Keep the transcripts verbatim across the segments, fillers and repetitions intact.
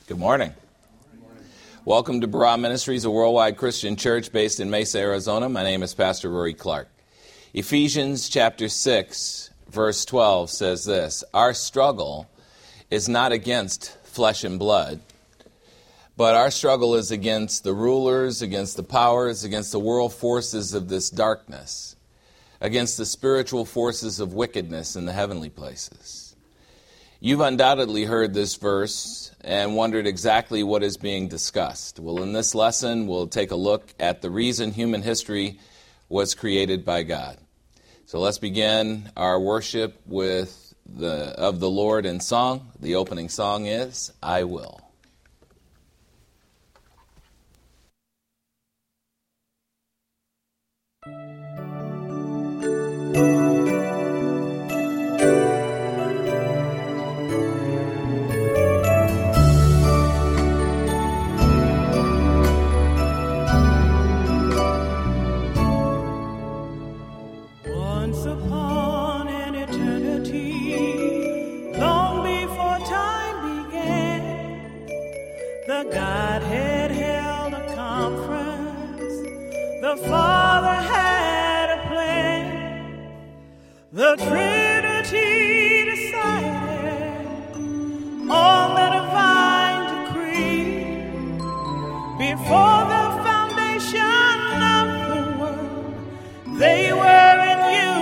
Good morning. Good morning. Welcome to Barah Ministries, a worldwide Christian church based in Mesa, Arizona. My name is Pastor Rory Clark. Ephesians chapter six, verse twelve says this: Our struggle is not against flesh and blood, but our struggle is against the rulers, against the powers, against the world forces of this darkness, against the spiritual forces of wickedness in the heavenly places. You've undoubtedly heard this verse and wondered exactly what is being discussed. Well, in this lesson, we'll take a look at the reason human history was created by God. So let's begin our worship with the of the Lord in song. The opening song is, I Will. Godhead held a conference. The Father had a plan. The Trinity decided on the divine decree. Before the foundation of the world, they were in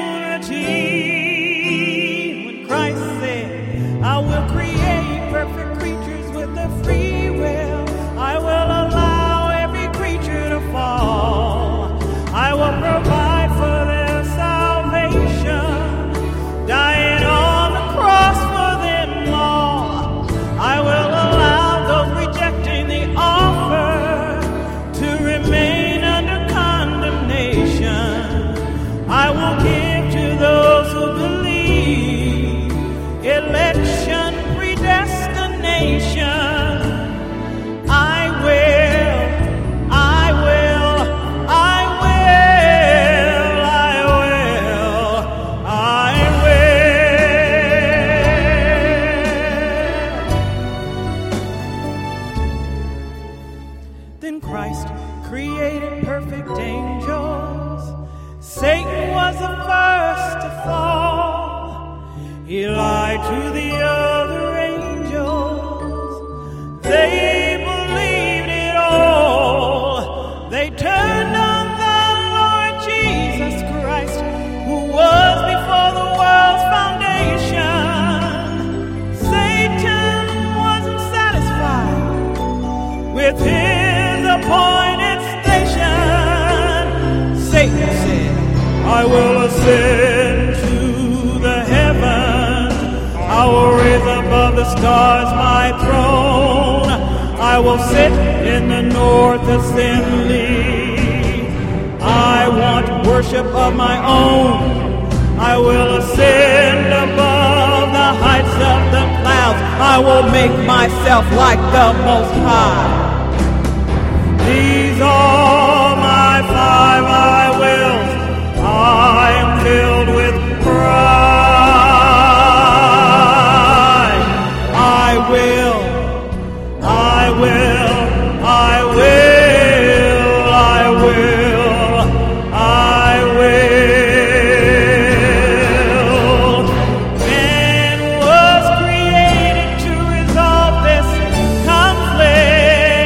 unity. When Christ said, I will create perfect creatures with a free will, I will allow every creature to fall. I will provide for their salvation, dying on the cross for them all. I will allow those rejecting the offer to remain under condemnation. I will give to those who believe election, predestination. He lied to the other angels. They believed it all. They turned on the Lord Jesus Christ, who was before the world's foundation. Satan wasn't satisfied with his appointed station. Satan said, I will ascend to the heavens. I will raise above the stars my throne. I will sit in the north assembly. I want worship of my own. I will ascend above the heights of the clouds. I will make myself like the Most High. These are my five I wills. I am filled with pride. I will, I will, I will, I will, I will. Man was created to resolve this conflict.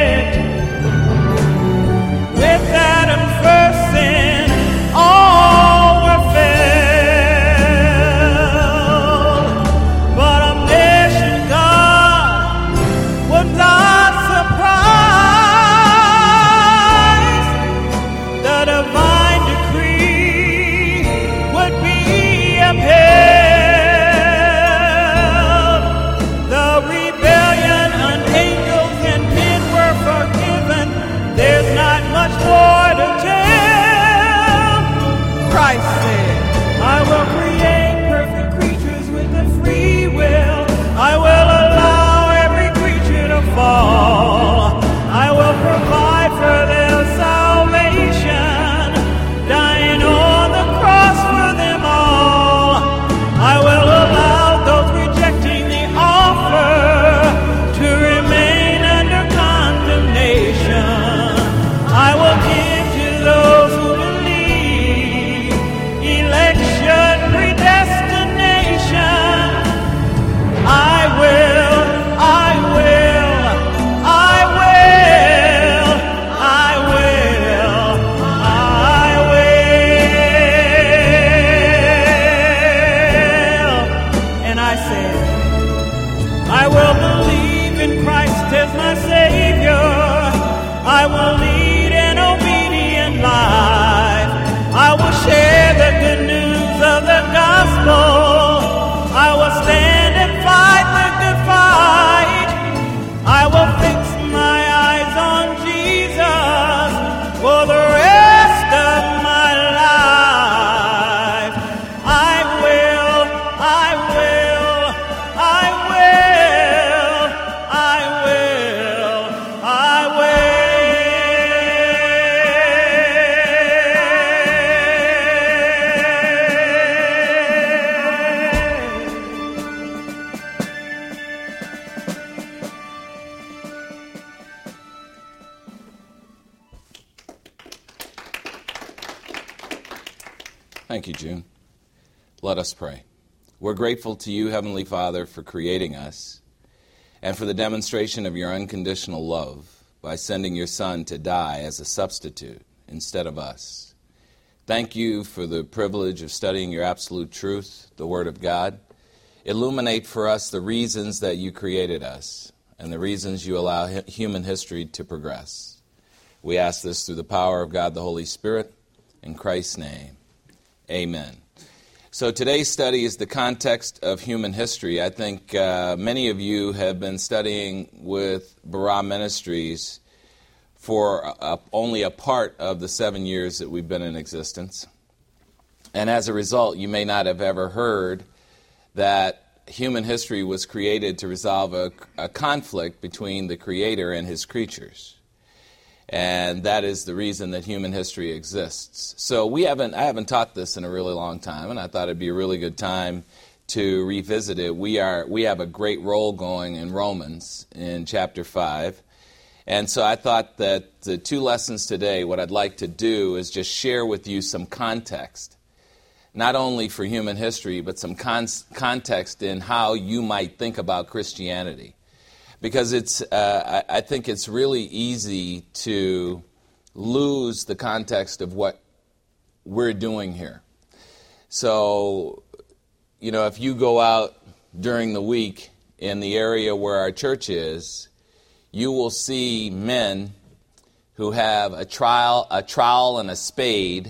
Thank you, June. Let us pray. We're grateful to you, Heavenly Father, for creating us and for the demonstration of your unconditional love by sending your Son to die as a substitute instead of us. Thank you for the privilege of studying your absolute truth, the Word of God. Illuminate for us the reasons that you created us and the reasons you allow human history to progress. We ask this through the power of God the Holy Spirit. In Christ's name, amen. So today's study is the context of human history. I think uh, many of you have been studying with Barah Ministries for a, only a part of the seven years that we've been in existence. And as a result, you may not have ever heard that human history was created to resolve a, a conflict between the Creator and His creatures. And that is the reason that human history exists. So we haven't, I haven't taught this in a really long time, and I thought it'd be a really good time to revisit it. We are, we have a great role going in Romans in chapter five. And so I thought that the two lessons today, what I'd like to do is just share with you some context, not only for human history, but some con- context in how you might think about Christianity. Because it's, uh, I, I think it's really easy to lose the context of what we're doing here. So, you know, if you go out during the week in the area where our church is, you will see men who have a trowel, a trowel and a spade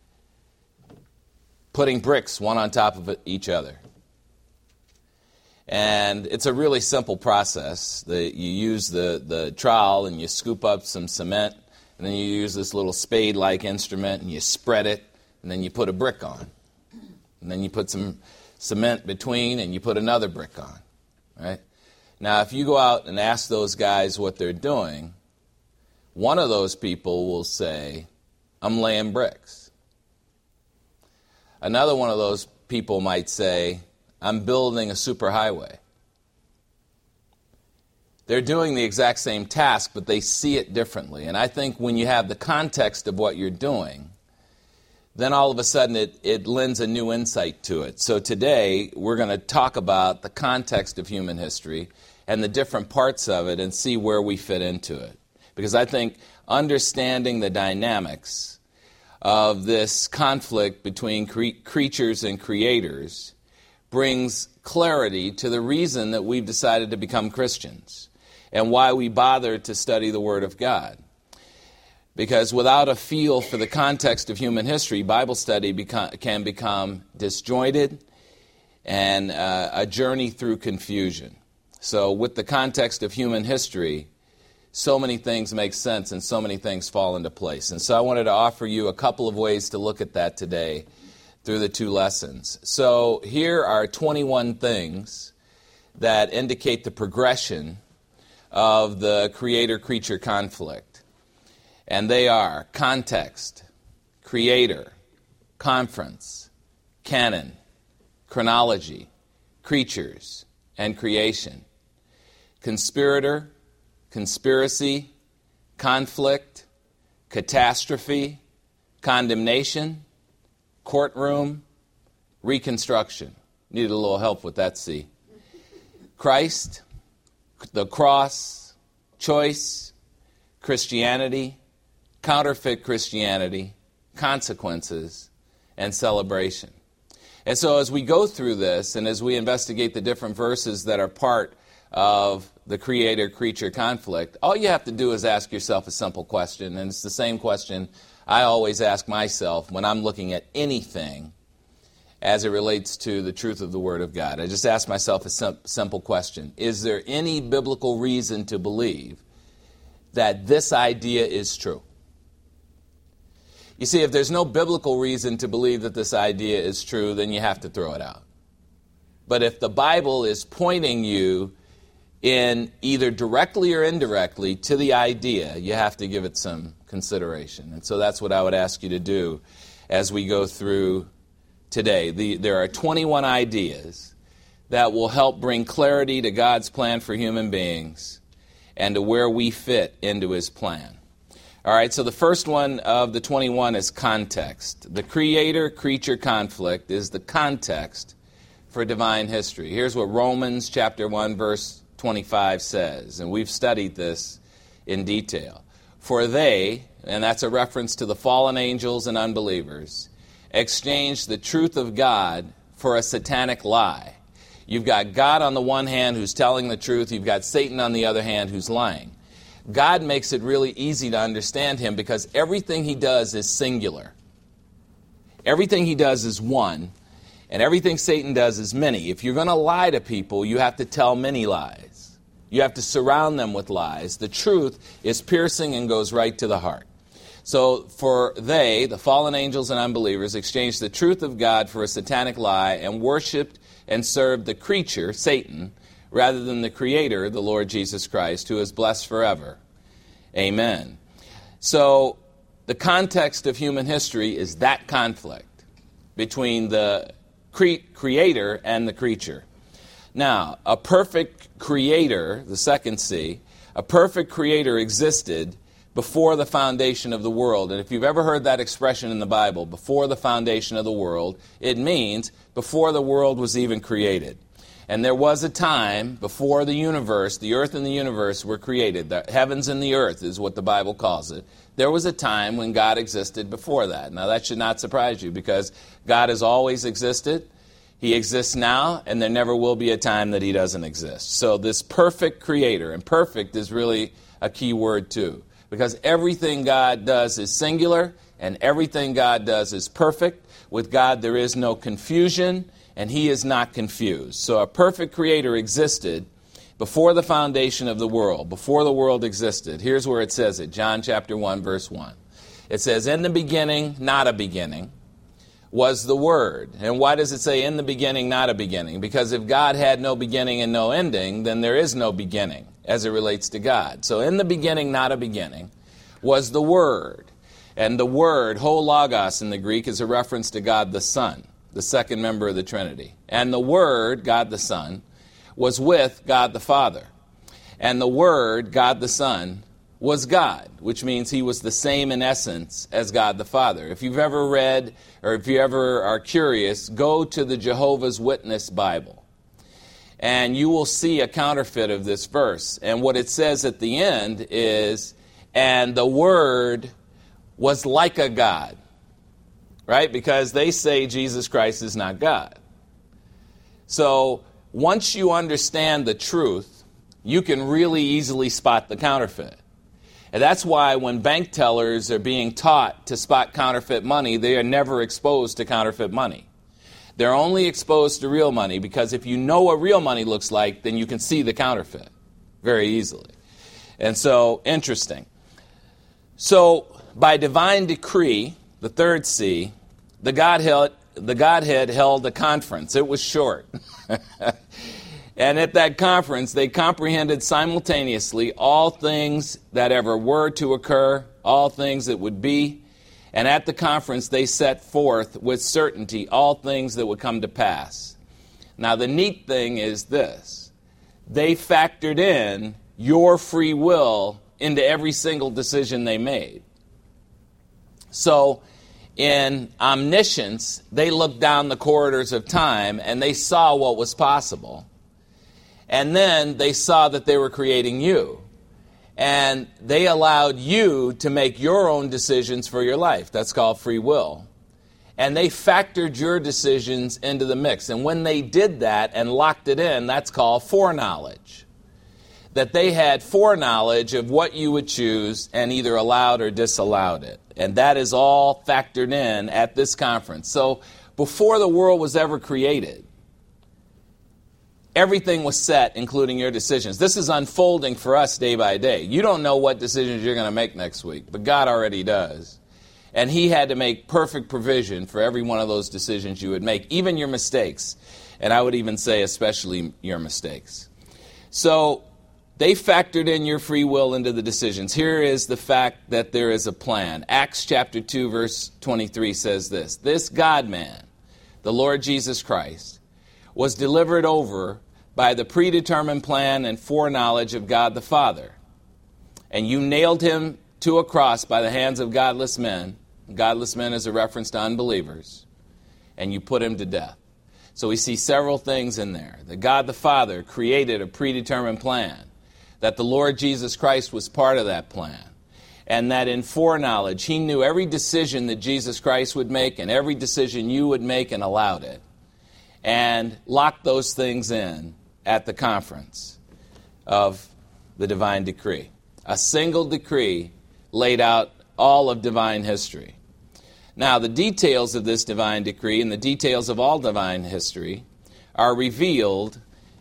putting bricks one on top of each other. And it's a really simple process. The, you use the, the trowel and you scoop up some cement, and then you use this little spade-like instrument and you spread it, and then you put a brick on. And then you put some cement between and you put another brick on. Right? Now, if you go out and ask those guys what they're doing, one of those people will say, I'm laying bricks. Another one of those people might say, I'm building a superhighway. They're doing the exact same task, but they see it differently. And I think when you have the context of what you're doing, then all of a sudden it, it lends a new insight to it. So today we're going to talk about the context of human history and the different parts of it and see where we fit into it. Because I think understanding the dynamics of this conflict between cre- creatures and creators brings clarity to the reason that we've decided to become Christians and why we bother to study the Word of God. Because without a feel for the context of human history, Bible study beco- can become disjointed and uh, a journey through confusion. So with the context of human history, so many things make sense and so many things fall into place. And so I wanted to offer you a couple of ways to look at that today through the two lessons. So here are twenty-one things that indicate the progression of the creator-creature conflict. And they are context, creator, conference, canon, chronology, creatures, and creation. Conspirator, conspiracy, conflict, catastrophe, condemnation, courtroom, reconstruction. Needed a little help with that C. Christ, the cross, choice, Christianity, counterfeit Christianity, consequences, and celebration. And so as we go through this and as we investigate the different verses that are part of the creator-creature conflict, all you have to do is ask yourself a simple question, and it's the same question I always ask myself when I'm looking at anything as it relates to the truth of the Word of God. I just ask myself a sim- simple question. Is there any biblical reason to believe that this idea is true? You see, if there's no biblical reason to believe that this idea is true, then you have to throw it out. But if the Bible is pointing you in either directly or indirectly to the idea, you have to give it some consideration. And so that's what I would ask you to do as we go through today. The, there are twenty-one ideas that will help bring clarity to God's plan for human beings and to where we fit into His plan. All right, so the first one of the twenty-one is context. The creator-creature conflict is the context for divine history. Here's what Romans chapter one, verse twenty-five says, and we've studied this in detail. For they, and that's a reference to the fallen angels and unbelievers, exchanged the truth of God for a satanic lie. You've got God on the one hand who's telling the truth. You've got Satan on the other hand who's lying. God makes it really easy to understand him because everything he does is singular. Everything he does is one, and everything Satan does is many. If you're going to lie to people, you have to tell many lies. You have to surround them with lies. The truth is piercing and goes right to the heart. So for they, the fallen angels and unbelievers, exchanged the truth of God for a satanic lie and worshipped and served the creature, Satan, rather than the Creator, the Lord Jesus Christ, who is blessed forever. Amen. So the context of human history is that conflict between the cre- Creator and the creature. Now, a perfect Creator, the second C, a perfect Creator existed before the foundation of the world. And if you've ever heard that expression in the Bible, before the foundation of the world, it means before the world was even created. And there was a time before the universe, the earth and the universe were created. The heavens and the earth is what the Bible calls it. There was a time when God existed before that. Now that should not surprise you because God has always existed. He exists now, and there never will be a time that he doesn't exist. So this perfect Creator, and perfect is really a key word too, because everything God does is singular, and everything God does is perfect. With God there is no confusion, and he is not confused. So a perfect Creator existed before the foundation of the world, before the world existed. Here's where it says it, John chapter one, verse one. It says, in the beginning, not a beginning, was the Word. And why does it say in the beginning, not a beginning? Because if God had no beginning and no ending, then there is no beginning as it relates to God. So in the beginning, not a beginning, was the Word. And the Word, ho logos in the Greek, is a reference to God the Son, the second member of the Trinity. And the Word, God the Son, was with God the Father. And the Word, God the Son, was God, which means he was the same in essence as God the Father. If you've ever read, or if you ever are curious, go to the Jehovah's Witness Bible. And you will see a counterfeit of this verse. And what it says at the end is, and the Word was like a God. Right? Because they say Jesus Christ is not God. So once you understand the truth, you can really easily spot the counterfeit. And that's why when bank tellers are being taught to spot counterfeit money, they are never exposed to counterfeit money. They're only exposed to real money because if you know what real money looks like, then you can see the counterfeit very easily. And so, interesting. So, by divine decree, the third C, the Godhead, the Godhead held a conference. It was short. And at that conference, they comprehended simultaneously all things that ever were to occur, all things that would be. And at the conference, they set forth with certainty all things that would come to pass. Now, the neat thing is this. They factored in your free will into every single decision they made. So, in omniscience, they looked down the corridors of time and they saw what was possible. And then they saw that they were creating you. And they allowed you to make your own decisions for your life. That's called free will. And they factored your decisions into the mix. And when they did that and locked it in, that's called foreknowledge. That they had foreknowledge of what you would choose and either allowed or disallowed it. And that is all factored in at this conference. So before the world was ever created, everything was set, including your decisions. This is unfolding for us day by day. You don't know what decisions you're going to make next week, but God already does. And he had to make perfect provision for every one of those decisions you would make, even your mistakes. And I would even say especially your mistakes. So they factored in your free will into the decisions. Here is the fact that there is a plan. Acts chapter two, verse twenty-three says this. This God-man, the Lord Jesus Christ, was delivered over by the predetermined plan and foreknowledge of God the Father. And you nailed him to a cross by the hands of godless men. Godless men is a reference to unbelievers. And you put him to death. So we see several things in there. That God the Father created a predetermined plan. That the Lord Jesus Christ was part of that plan. And that in foreknowledge, he knew every decision that Jesus Christ would make and every decision you would make and allowed it. And locked those things in at the conference of the divine decree. A single decree laid out all of divine history. Now, the details of this divine decree and the details of all divine history are revealed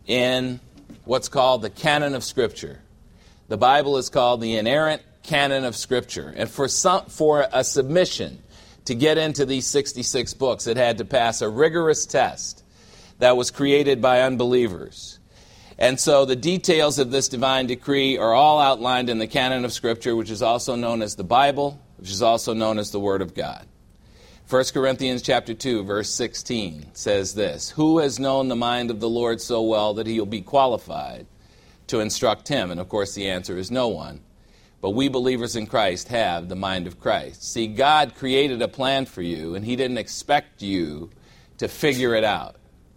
in what's called the canon of Scripture. The Bible is called the inerrant canon of Scripture. And for some, for a submission to get into these sixty-six books, it had to pass a rigorous test that was created by unbelievers. And so the details of this divine decree are all outlined in the canon of Scripture, which is also known as the Bible, which is also known as the Word of God. First Corinthians chapter two, verse sixteen says this, "Who has known the mind of the Lord so well that he will be qualified to instruct him?" And of course the answer is no one. But we believers in Christ have the mind of Christ. See, God created a plan for you, and he didn't expect you to figure it out.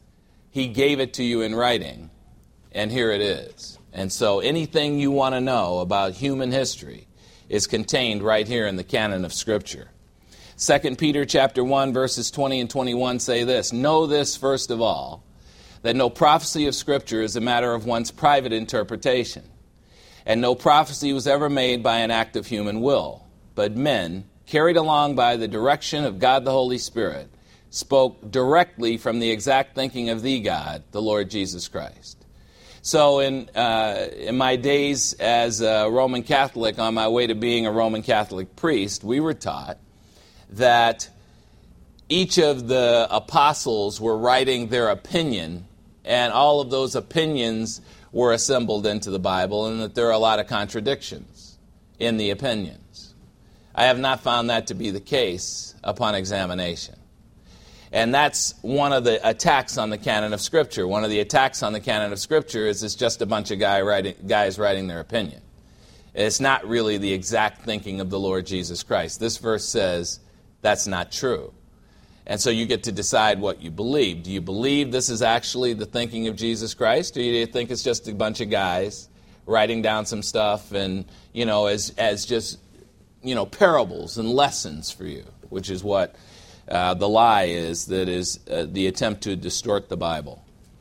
He gave it to you in writing, and here it is. And so anything you want to know about human history is contained right here in the canon of Scripture. Second Peter chapter one, verses twenty and twenty-one say this, "Know this first of all, that no prophecy of Scripture is a matter of one's private interpretation. And no prophecy was ever made by an act of human will, but men, carried along by the direction of God the Holy Spirit, spoke directly from the exact thinking of the God, the Lord Jesus Christ." So in uh, in my days as a Roman Catholic, on my way to being a Roman Catholic priest, we were taught that each of the apostles were writing their opinion, and all of those opinions were assembled into the Bible, and that there are a lot of contradictions in the opinions. I have not found that to be the case upon examination. And that's one of the attacks on the canon of Scripture. One of the attacks on the canon of Scripture is it's just a bunch of guy writing, guys writing their opinion. It's not really the exact thinking of the Lord Jesus Christ. This verse says that's not true. And so you get to decide what you believe. Do you believe this is actually the thinking of Jesus Christ, or do you think it's just a bunch of guys writing down some stuff and, you know, as as just, you know, parables and lessons for you, which is what uh, the lie is, that is uh, the attempt to distort the Bible.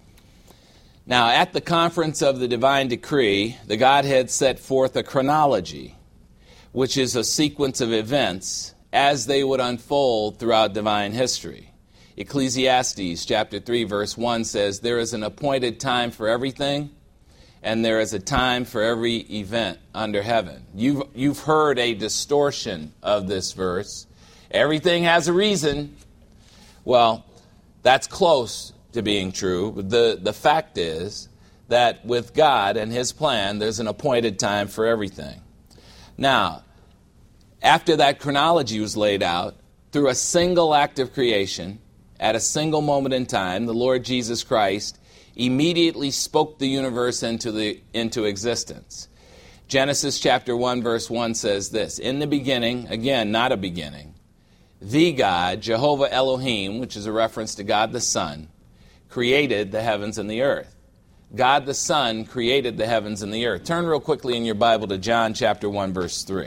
Now, at the conference of the divine decree, the Godhead set forth a chronology, which is a sequence of events as they would unfold throughout divine history. Ecclesiastes chapter three, verse one says, "There is an appointed time for everything, and there is a time for every event under heaven." You've, you've heard a distortion of this verse. Everything has a reason. Well, that's close to being true. The, the fact is that with God and his plan, there's an appointed time for everything. Now, after that chronology was laid out, through a single act of creation, at a single moment in time, the Lord Jesus Christ immediately spoke the universe into the into existence. Genesis chapter one, verse one says this, "In the beginning," again, not a beginning, "the God, Jehovah Elohim," which is a reference to God the Son, "created the heavens and the earth." God the Son created the heavens and the earth. Turn real quickly in your Bible to John chapter one, verse three.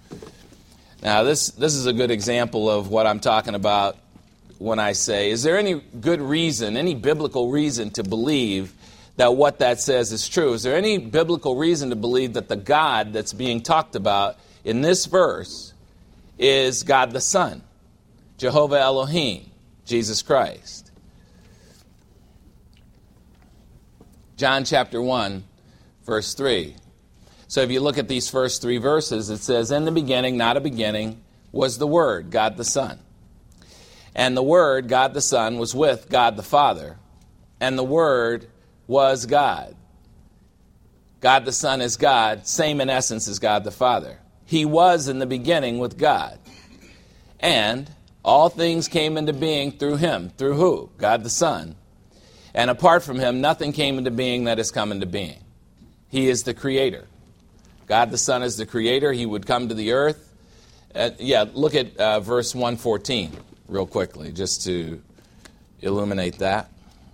Now, this, this is a good example of what I'm talking about when I say, is there any good reason, any biblical reason to believe that what that says is true? Is there any biblical reason to believe that the God that's being talked about in this verse is God the Son, Jehovah Elohim, Jesus Christ? John chapter one, verse three. So if you look at these first three verses, it says, "In the beginning, not a beginning, was the Word, God the Son. And the Word, God the Son, was with God the Father. And the Word was God." God the Son is God, same in essence as God the Father. "He was in the beginning with God. And all things came into being through him." Through who? God the Son. "And apart from him, nothing came into being that has come into being." He is the Creator. God the Son is the creator. He would come to the earth. Uh, yeah, look at uh, verse one fourteen real quickly, just to illuminate that.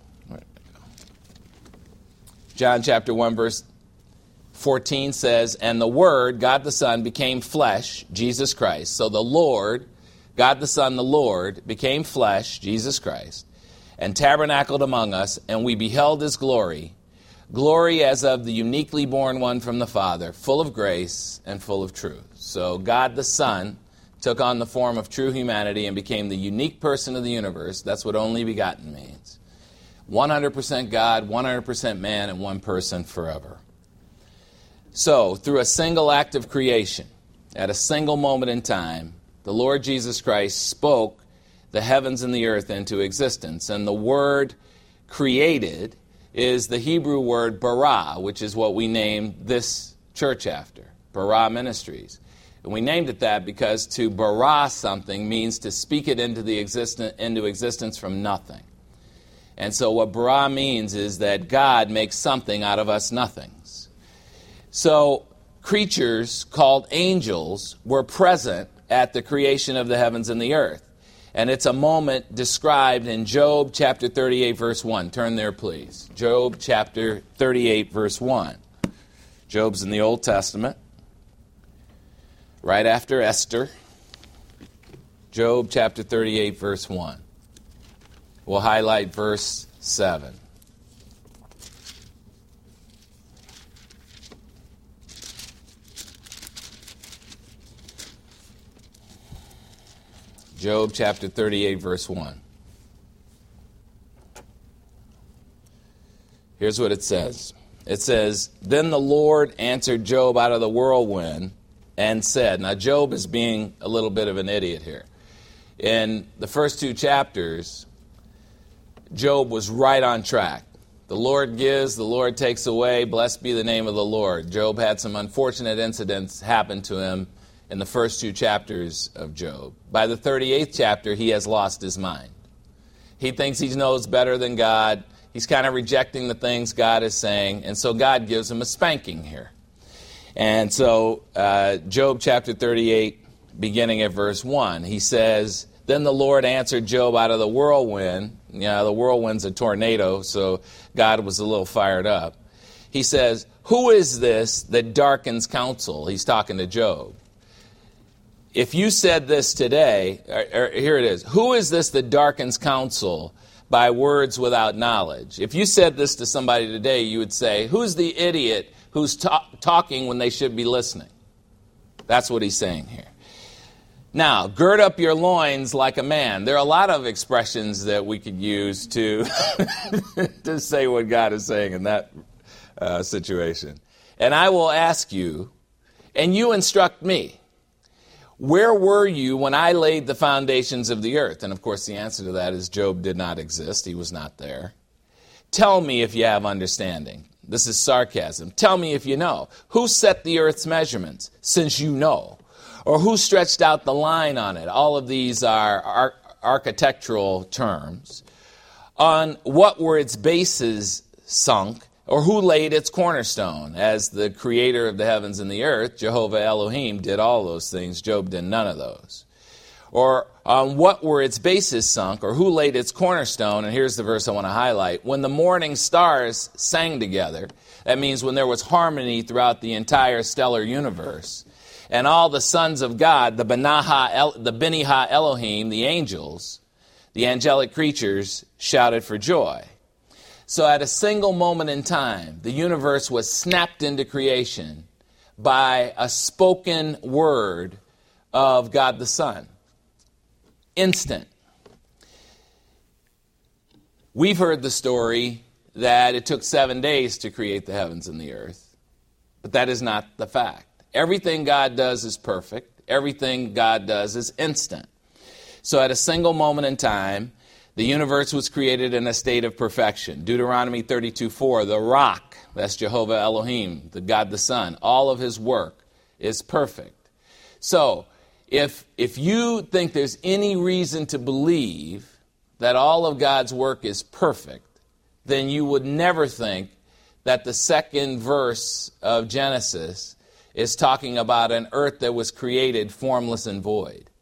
John chapter one, verse fourteen says, and the Word, God the Son, became flesh, Jesus Christ. So the Lord, God the Son, the Lord, became flesh, Jesus Christ, and tabernacled among us, and we beheld his glory, glory as of the uniquely born one from the Father, full of grace and full of truth. So God the Son took on the form of true humanity and became the unique person of the universe. That's what only begotten means. one hundred percent God, one hundred percent man, and one person forever. So, through a single act of creation, at a single moment in time, the Lord Jesus Christ spoke the heavens and the earth into existence. And the word created is the Hebrew word bara, which is what we named this church after, Bara Ministries. And we named it that because to bara something means to speak it into the existen- into existence from nothing. And so what bara means is that God makes something out of us nothings. So creatures called angels were present at the creation of the heavens and the earth. And it's a moment described in Job chapter thirty-eight, verse one. Turn there, please. Job chapter thirty-eight, verse one. Job's in the Old Testament, right after Esther. Job chapter thirty-eight, verse one. We'll highlight verse seven. Job chapter thirty-eight, verse one. Here's what it says. It says, then the Lord answered Job out of the whirlwind and said, now Job is being a little bit of an idiot here. In the first two chapters, Job was right on track. The Lord gives, the Lord takes away, blessed be the name of the Lord. Job had some unfortunate incidents happen to him in the first two chapters of Job. By the thirty-eighth chapter, he has lost his mind. He thinks he knows better than God. He's kind of rejecting the things God is saying, and so God gives him a spanking here. And so uh, Job chapter thirty-eight, beginning at verse one, he says, then the Lord answered Job out of the whirlwind. You know, the whirlwind's a tornado, so God was a little fired up. He says, who is this that darkens counsel? He's talking to Job. If you said this today, or, or, here it is, who is this that darkens counsel by words without knowledge? If you said this to somebody today, you would say, who's the idiot who's ta- talking when they should be listening? That's what he's saying here. Now, gird up your loins like a man. There are a lot of expressions that we could use to, to say what God is saying in that uh, situation. And I will ask you, and you instruct me, where were you when I laid the foundations of the earth? And of course the answer to that is Job did not exist. He was not there. Tell me if you have understanding. This is sarcasm. Tell me if you know. Who set the earth's measurements, since you know? Or who stretched out the line on it? All of these are ar- architectural terms. On what were its bases sunk? Or who laid its cornerstone? As the creator of the heavens and the earth, Jehovah Elohim, did all those things. Job did none of those. Or on what were its bases sunk? Or who laid its cornerstone? And here's the verse I want to highlight. When the morning stars sang together, that means when there was harmony throughout the entire stellar universe, and all the sons of God, the Benaha, El, the Beniha Elohim, the angels, the angelic creatures, shouted for joy. So at a single moment in time, the universe was snapped into creation by a spoken word of God the Son. Instant. We've heard the story that it took seven days to create the heavens and the earth, but that is not the fact. Everything God does is perfect. Everything God does is instant. So at a single moment in time, the universe was created in a state of perfection. Deuteronomy thirty-two four, the rock, that's Jehovah Elohim, the God the Son, all of his work is perfect. So if, if you think there's any reason to believe that all of God's work is perfect, then you would never think that the second verse of Genesis is talking about an earth that was created formless and void.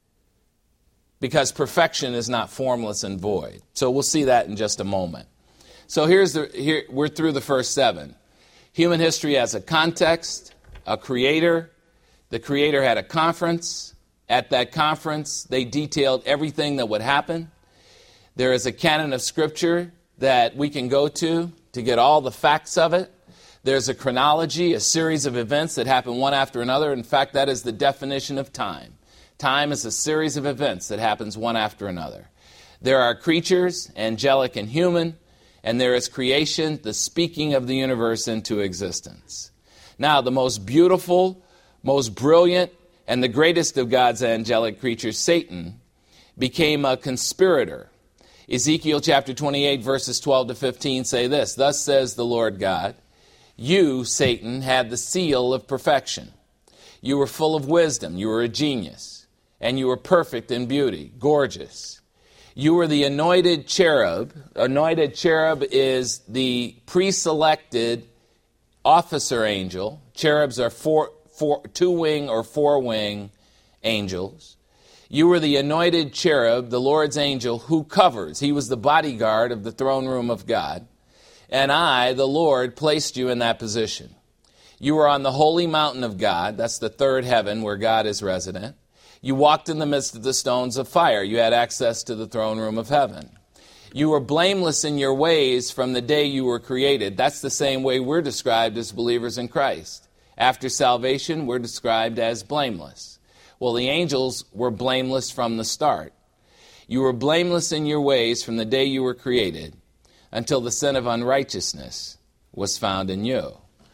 Because perfection is not formless and void. So we'll see that in just a moment. So here's the here we're through the first seven. Human history has a context, a creator. The creator had a conference. At that conference, they detailed everything that would happen. There is a canon of Scripture that we can go to to get all the facts of it. There's a chronology, a series of events that happen one after another. In fact, that is the definition of time. Time is a series of events that happens one after another. There are creatures, angelic and human, and there is creation, the speaking of the universe into existence. Now, the most beautiful, most brilliant, and the greatest of God's angelic creatures, Satan, became a conspirator. Ezekiel chapter twenty-eight, verses twelve to fifteen say this, "Thus says the Lord God, you, Satan, had the seal of perfection. You were full of wisdom, you were a genius, and you were perfect in beauty, gorgeous. You were the anointed cherub." Anointed cherub is the pre-selected officer angel. Cherubs are four, four, two-wing or four-wing angels. You were the anointed cherub, the Lord's angel, who covers. He was the bodyguard of the throne room of God. And I, the Lord, placed you in that position. You were on the holy mountain of God. That's the third heaven where God is resident. You walked in the midst of the stones of fire. You had access to the throne room of heaven. You were blameless in your ways from the day you were created. That's the same way we're described as believers in Christ. After salvation, we're described as blameless. Well, the angels were blameless from the start. You were blameless in your ways from the day you were created until the sin of unrighteousness was found in you.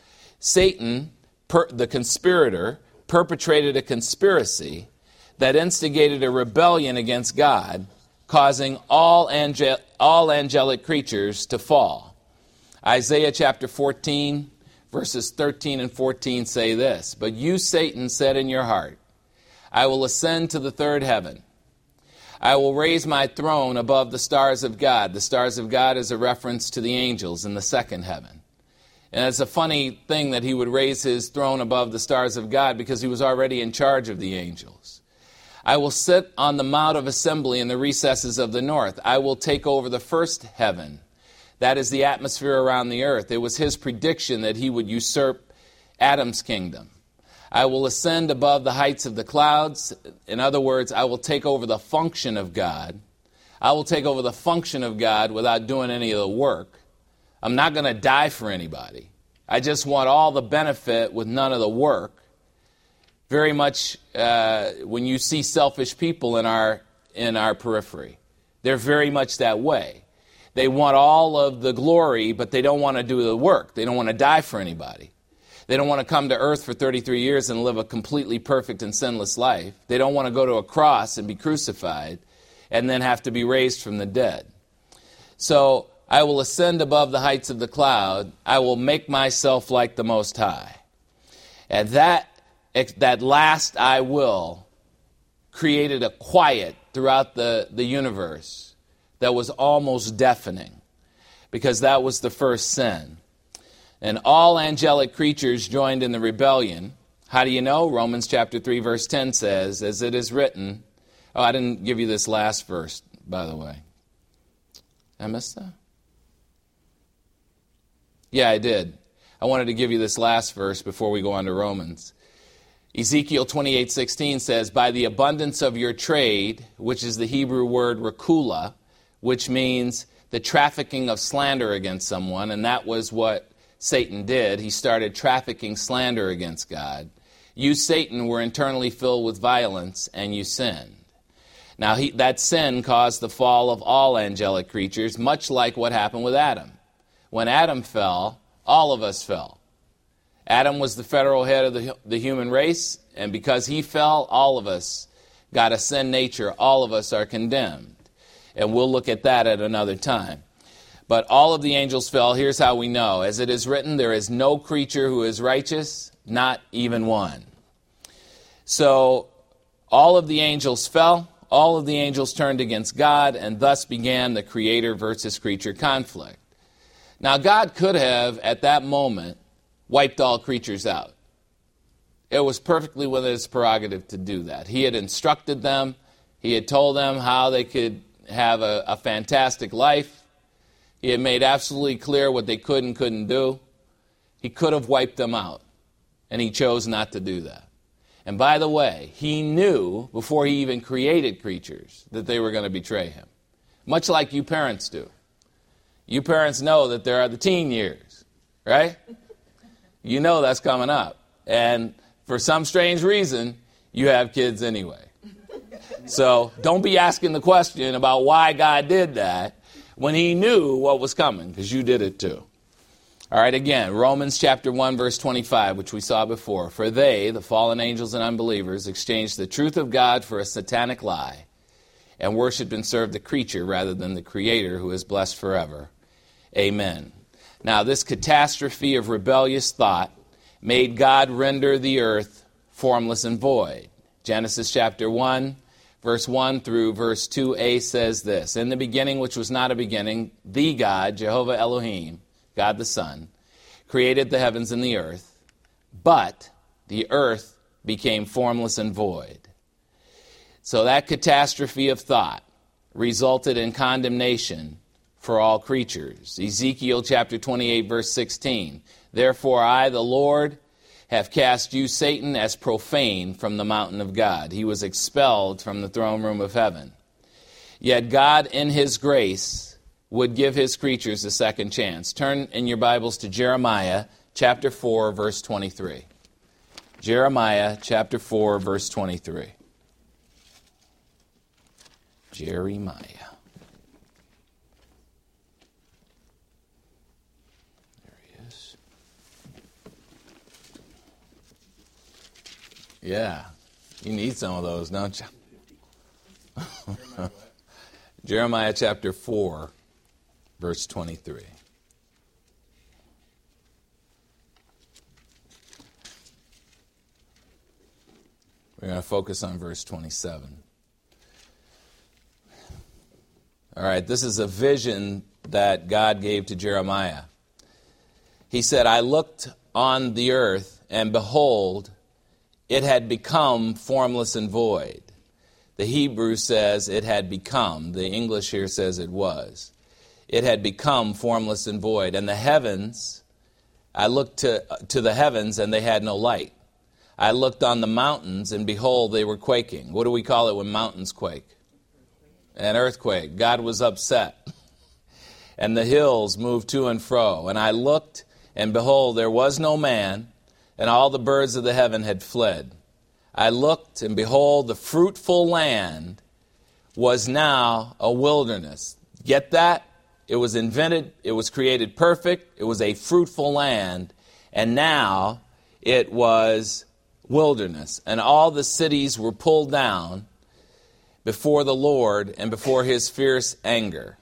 Satan, per, the conspirator, perpetrated a conspiracy that instigated a rebellion against God, causing all, angel, all angelic creatures to fall. Isaiah chapter fourteen, verses thirteen and fourteen say this, "But you, Satan, said in your heart, I will ascend to the third heaven. I will raise my throne above the stars of God." The stars of God is a reference to the angels in the second heaven. And it's a funny thing that he would raise his throne above the stars of God because he was already in charge of the angels. "I will sit on the mount of assembly in the recesses of the north. I will take over the first heaven." That is the atmosphere around the earth. It was his prediction that he would usurp Adam's kingdom. "I will ascend above the heights of the clouds." In other words, I will take over the function of God. I will take over the function of God without doing any of the work. I'm not going to die for anybody. I just want all the benefit with none of the work. Very much uh, when you see selfish people in our in our periphery, they're very much that way. They want all of the glory, but they don't want to do the work. They don't want to die for anybody. They don't want to come to earth for thirty-three years and live a completely perfect and sinless life. They don't want to go to a cross and be crucified and then have to be raised from the dead. So, "I will ascend above the heights of the cloud. I will make myself like the Most High." And that, that last "I will" created a quiet throughout the, the universe that was almost deafening, because that was the first sin. And all angelic creatures joined in the rebellion. How do you know? Romans chapter three, verse ten says, "As it is written..." Oh, I didn't give you this last verse, by the way. I missed that? Yeah, I did. I wanted to give you this last verse before we go on to Romans. Ezekiel twenty-eight sixteen says, "By the abundance of your trade," which is the Hebrew word rakula, which means the trafficking of slander against someone, and that was what Satan did. He started trafficking slander against God. "You, Satan, were internally filled with violence, and you sinned." Now, he, that sin caused the fall of all angelic creatures, much like what happened with Adam. When Adam fell, all of us fell. Adam was the federal head of the, the human race, and because he fell, all of us got a sin nature. All of us are condemned. And we'll look at that at another time. But all of the angels fell. Here's how we know. "As it is written, there is no creature who is righteous, not even one." So all of the angels fell. All of the angels turned against God, and thus began the creator versus creature conflict. Now, God could have, at that moment, wiped all creatures out. it was perfectly within his prerogative to do that. He had instructed them. He had told them how they could have a, a fantastic life. He had made absolutely clear what they could and couldn't do. He could have wiped them out, and he chose not to do that. And by the way, he knew before he even created creatures that they were going to betray him, much like you parents do. You parents know that there are the teen years, right? You know that's coming up. And for some strange reason, you have kids anyway. So don't be asking the question about why God did that when he knew what was coming, because you did it too. All right, again, Romans chapter one, verse twenty-five, which we saw before. For they, the fallen angels and unbelievers, exchanged the truth of God for a satanic lie and worshiped and served the creature rather than the Creator, who is blessed forever. Amen. Now, this catastrophe of rebellious thought made God render the earth formless and void. Genesis chapter one, verse one through verse two a says this: In the beginning, which was not a beginning, the God, Jehovah Elohim, God the Son, created the heavens and the earth, but the earth became formless and void. So that catastrophe of thought resulted in condemnation for all creatures. Ezekiel chapter twenty-eight, verse sixteen. Therefore I, the Lord, have cast you, Satan, as profane from the mountain of God. He was expelled from the throne room of heaven. Yet God, in his grace, would give his creatures a second chance. Turn in your Bibles to Jeremiah chapter four, verse twenty-three. Jeremiah chapter four, verse twenty-three. Jeremiah. There he is. Yeah, you need some of those, don't you? Jeremiah chapter four, verse twenty-three. We're going to focus on verse twenty-seven. All right, this is a vision that God gave to Jeremiah. He said, I looked on the earth, and behold, it had become formless and void. The Hebrew says it had become. The English here says it was. It had become formless and void. And the heavens, I looked to, to the heavens, and they had no light. I looked on the mountains, and behold, they were quaking. What do we call it when mountains quake? An earthquake. God was upset. And the hills moved to and fro. And I looked, and behold, there was no man, and all the birds of the heaven had fled. I looked, and behold, the fruitful land was now a wilderness. Get that? It was invented, it was created perfect, it was a fruitful land, and now it was wilderness. And all the cities were pulled down before the Lord and before his fierce anger.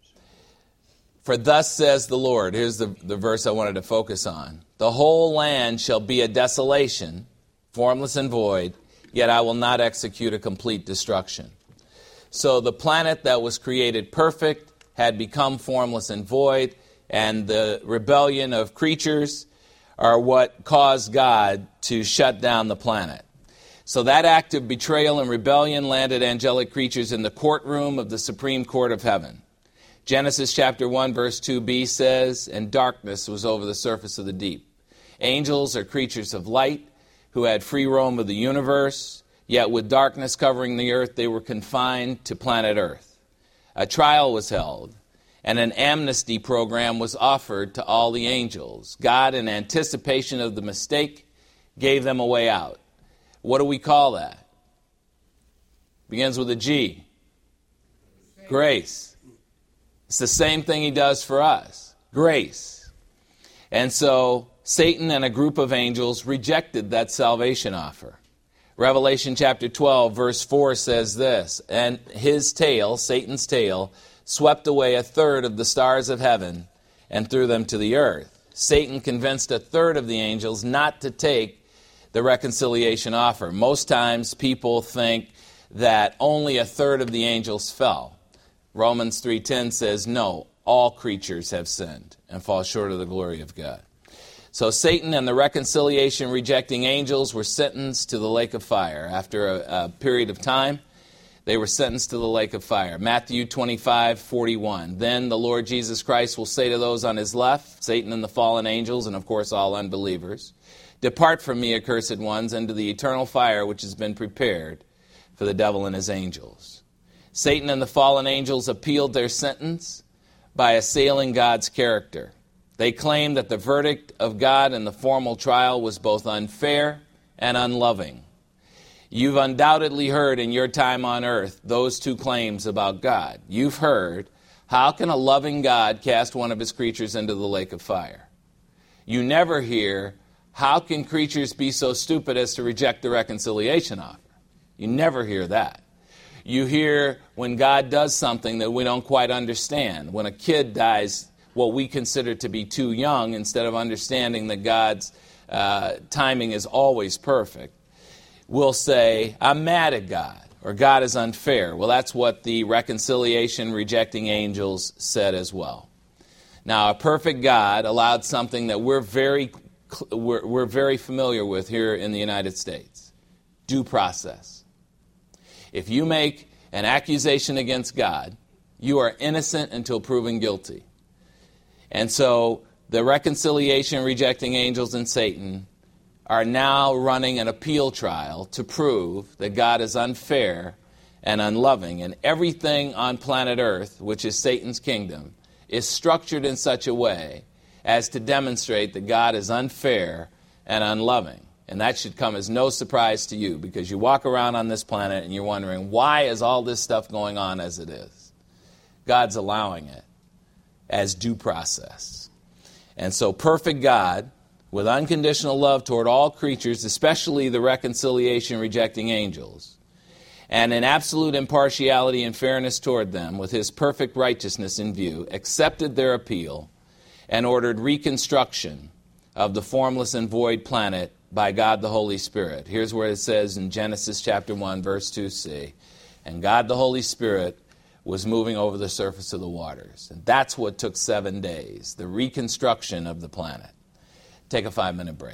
For thus says the Lord, here's the, the verse I wanted to focus on. The whole land shall be a desolation, formless and void, yet I will not execute a complete destruction. So the planet that was created perfect had become formless and void, and the rebellion of creatures are what caused God to shut down the planet. So that act of betrayal and rebellion landed angelic creatures in the courtroom of the Supreme Court of Heaven. Genesis chapter one, verse two b says, and darkness was over the surface of the deep. Angels are creatures of light who had free roam of the universe, yet with darkness covering the earth, they were confined to planet Earth. A trial was held, and an amnesty program was offered to all the angels. God, in anticipation of the mistake, gave them a way out. What do we call that? Begins with a G. Grace. Grace. It's the same thing he does for us. Grace. And so Satan and a group of angels rejected that salvation offer. Revelation chapter twelve, verse four says this, and his tail, Satan's tail, swept away a third of the stars of heaven and threw them to the earth. Satan convinced a third of the angels not to take the reconciliation offer. Most times people think that only a third of the angels fell. Romans three ten says, no, all creatures have sinned and fall short of the glory of God. So Satan and the reconciliation-rejecting angels were sentenced to the lake of fire. After a, a period of time, they were sentenced to the lake of fire. Matthew twenty-five forty-one. Then the Lord Jesus Christ will say to those on his left, Satan and the fallen angels, and of course all unbelievers, "Depart from me, accursed ones, into the eternal fire which has been prepared for the devil and his angels." Satan and the fallen angels appealed their sentence by assailing God's character. They claimed that the verdict of God in the formal trial was both unfair and unloving. You've undoubtedly heard in your time on earth those two claims about God. You've heard, how can a loving God cast one of his creatures into the lake of fire? You never hear, how can creatures be so stupid as to reject the reconciliation offer? You never hear that. You hear when God does something that we don't quite understand. When a kid dies what we consider to be too young, instead of understanding that God's uh, timing is always perfect, we'll say, I'm mad at God, or God is unfair. Well, that's what the reconciliation-rejecting angels said as well. Now, a perfect God allowed something that we're very, we're, we're very familiar with here in the United States: due process. If you make an accusation against God, you are innocent until proven guilty. And so the reconciliation-rejecting angels and Satan are now running an appeal trial to prove that God is unfair and unloving. And everything on planet Earth, which is Satan's kingdom, is structured in such a way as to demonstrate that God is unfair and unloving. And that should come as no surprise to you, because you walk around on this planet and you're wondering, why is all this stuff going on as it is? God's allowing it as due process. And so perfect God, with unconditional love toward all creatures, especially the reconciliation-rejecting angels, and in absolute impartiality and fairness toward them, with his perfect righteousness in view, accepted their appeal and ordered reconstruction of the formless and void planet by God the Holy Spirit. Here's where it says in Genesis chapter one, verse two c, "And God the Holy Spirit was moving over the surface of the waters." And that's what took seven days, the reconstruction of the planet. Take a five-minute break.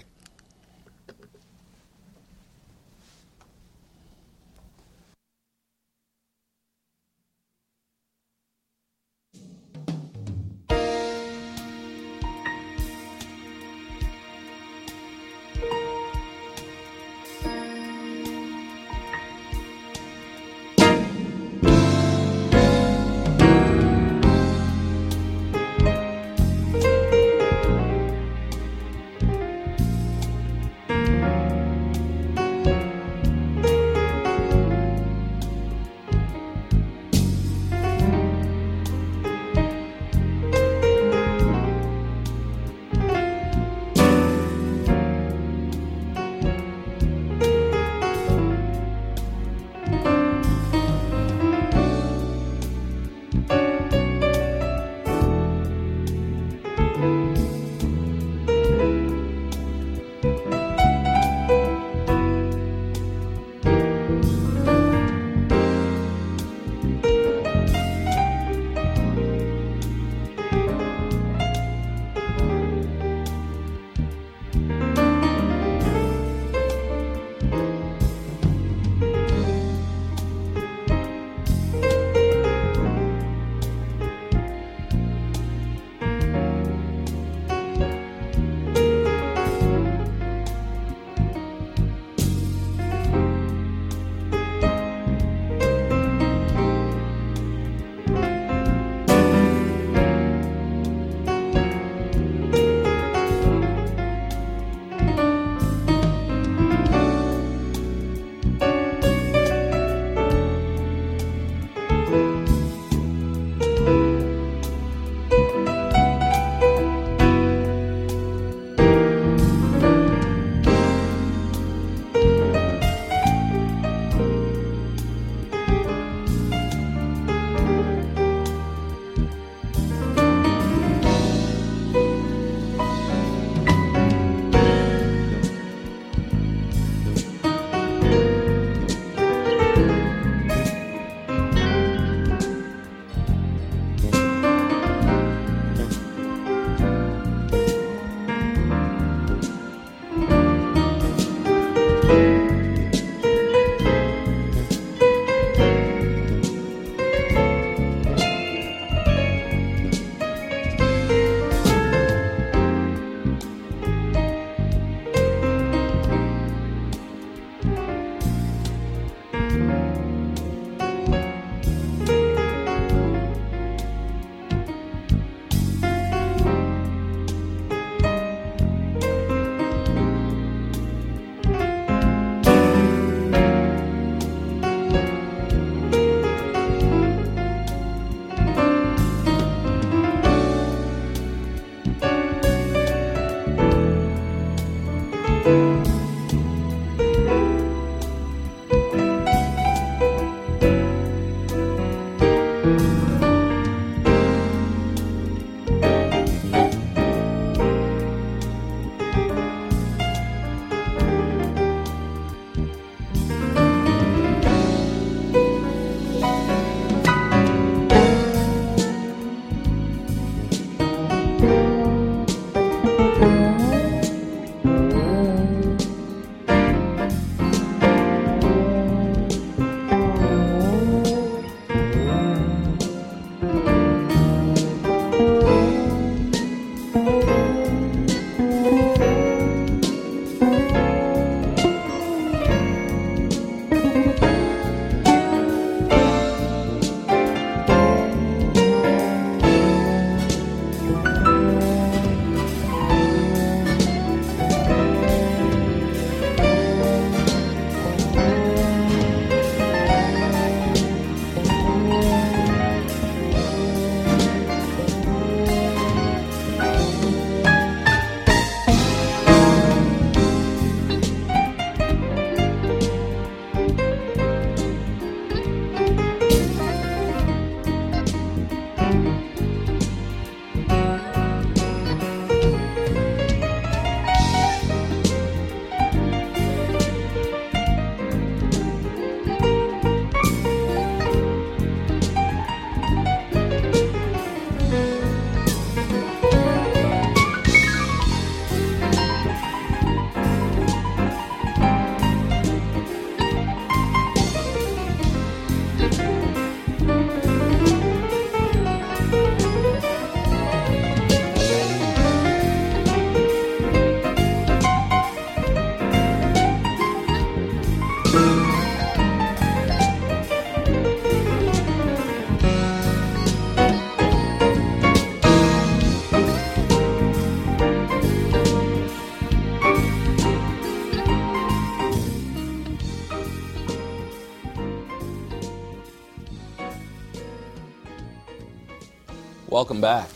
Welcome back.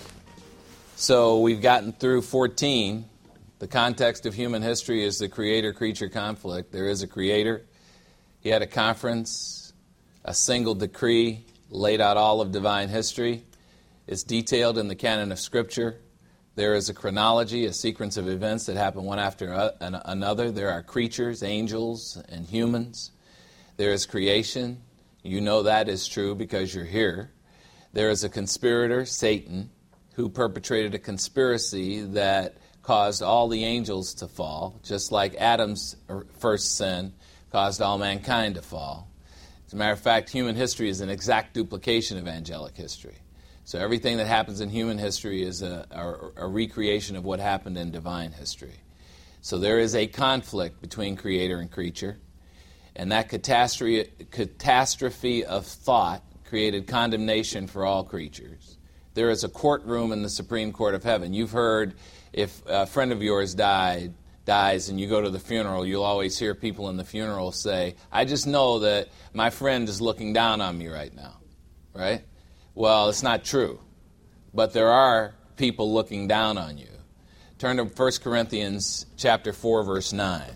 So we've gotten through fourteen. The context of human history is the creator-creature conflict. There is a creator. He had a conference. A single decree laid out all of divine history. It's detailed in the canon of Scripture. There is a chronology, a sequence of events that happen one after another. There are creatures, angels, and humans. There is creation. You know that is true because you're here. There is a conspirator, Satan, who perpetrated a conspiracy that caused all the angels to fall, just like Adam's first sin caused all mankind to fall. As a matter of fact, human history is an exact duplication of angelic history. So everything that happens in human history is a, a, a recreation of what happened in divine history. So there is a conflict between creator and creature, and that catastrophe, catastrophe of thought created condemnation for all creatures. There is a courtroom in the Supreme Court of Heaven. You've heard if a friend of yours died, dies and you go to the funeral, you'll always hear people in the funeral say, I just know that my friend is looking down on me right now, right? Well, it's not true, but there are people looking down on you. Turn to First Corinthians chapter four, verse nine.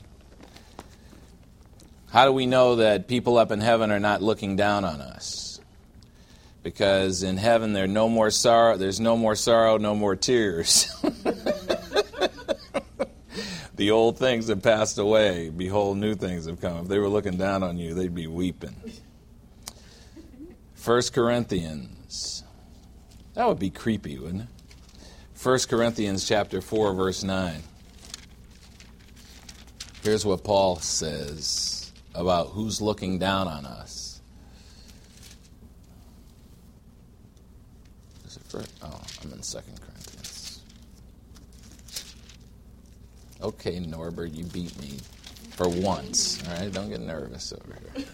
How do we know that people up in heaven are not looking down on us? Because in heaven there's no more sorrow, there's no more sorrow, no more tears. The old things have passed away. Behold, new things have come. If they were looking down on you, they'd be weeping. First Corinthians. That would be creepy, wouldn't it? First Corinthians chapter four, verse nine. Here's what Paul says about who's looking down on us. Is it first? Oh, I'm in Second Corinthians. Okay, Norbert, you beat me for once. All right, don't get nervous over here.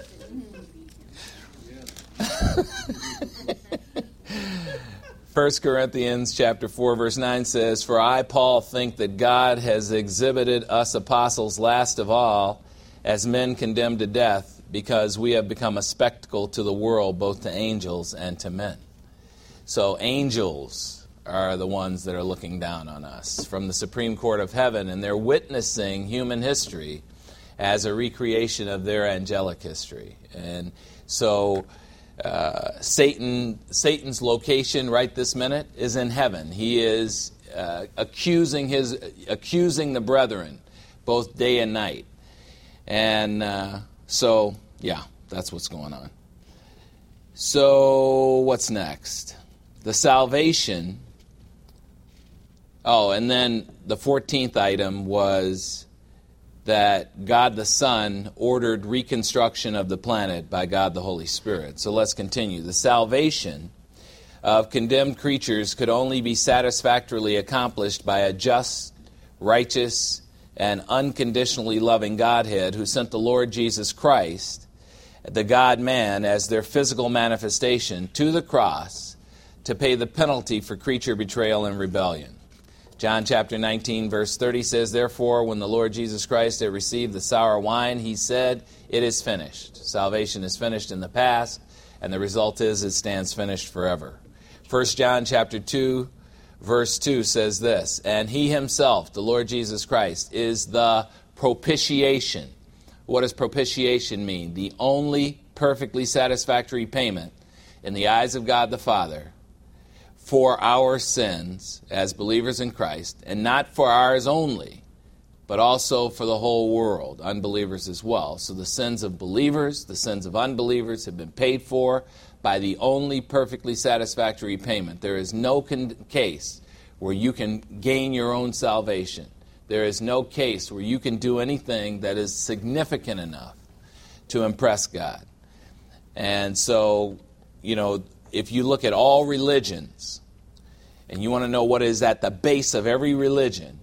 First Corinthians chapter four, verse nine says, For I, Paul, think that God has exhibited us apostles last of all as men condemned to death, because we have become a spectacle to the world, both to angels and to men. So angels are the ones that are looking down on us from the Supreme Court of Heaven, and they're witnessing human history as a recreation of their angelic history. And so uh, Satan, Satan's location right this minute is in heaven. He is uh, accusing his, accusing the brethren, both day and night. And uh, so, yeah, that's what's going on. So what's next? The salvation. Oh, and then the fourteenth item was that God the Son ordered reconstruction of the planet by God the Holy Spirit. So let's continue. The salvation of condemned creatures could only be satisfactorily accomplished by a just, righteous, and unconditionally loving Godhead who sent the Lord Jesus Christ, the God-man, as their physical manifestation to the cross to pay the penalty for creature betrayal and rebellion. John chapter nineteen, verse thirty says, "Therefore, when the Lord Jesus Christ had received the sour wine, he said, 'It is finished.'" Salvation is finished in the past, and the result is it stands finished forever. First John chapter two, verse two says this, "And he himself, the Lord Jesus Christ, is the propitiation." What does propitiation mean? The only perfectly satisfactory payment in the eyes of God the Father for our sins as believers in Christ, and not for ours only, but also for the whole world, unbelievers as well. So the sins of believers, the sins of unbelievers have been paid for by the only perfectly satisfactory payment. There is no con- case where you can gain your own salvation. There is no case where you can do anything that is significant enough to impress God. And so, you know, if you look at all religions, and you want to know what is at the base of every religion,